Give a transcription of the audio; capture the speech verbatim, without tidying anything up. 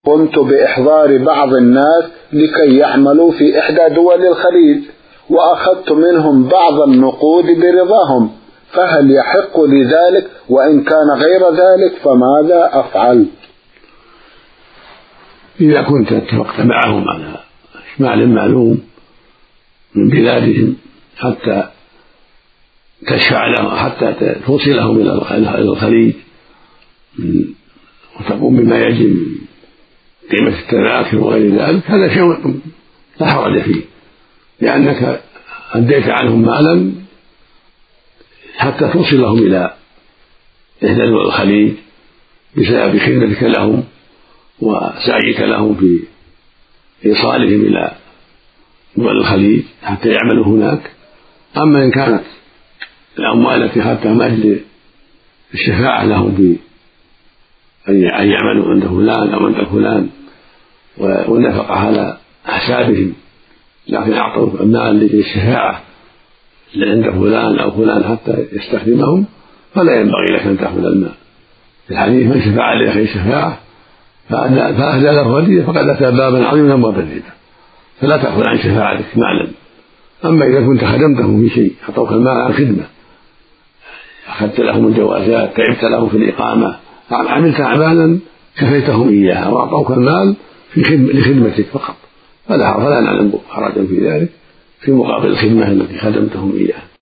قمت بإحضار بعض الناس لكي يعملوا في إحدى دول الخليج، وأخذت منهم بعض النقود برضاهم، فهل يحق لي ذلك؟ وإن كان غير ذلك فماذا أفعل؟ إذا كنت اتفقت معهم على مال معلوم من بلادهم حتى تشفع لهم، حتى توصلهم إلى الخليج وتقوم بما يجب من قيمة التذاكر وغير ذلك، هذا شيء لا حرج فيه، لأنك أديت عنهم مالا حتى توصلهم إلى إحدى دول الخليج بسبب خدمتك لهم وسعيك لهم في إيصالهم إلى دول الخليج حتى يعملوا هناك. أما إن كانت الأموال التي أخذتها من أجل الشفاعة لهم في أن يعملوا عند فلان أو عند فلان والنفقة على حسابهم، لكن أعطوا المال للشفاعة عند فلان أو فلان حتى يستخدمهم، فلا ينبغي لك أن تأخذ المال. في الحديث من شفع لأخيه شفاعة فأهدى له الرديء فقد أتى بابا عظيما من أبواب الربا، فلا تأخذ عن شفاعتك مالا. أما إذا كنت خدمتهم في شيء، أعطوك المال عن خدمة، أخذت لهم الجوازات، تعبت لهم في الإقامة، عملت أعمالا كفيتهم إياها وأعطوك المال في خدمة لخدمتك فقط، فلا فلا نعلم حرجا في ذلك في مقابل الخدمة التي خدمتهم إياها.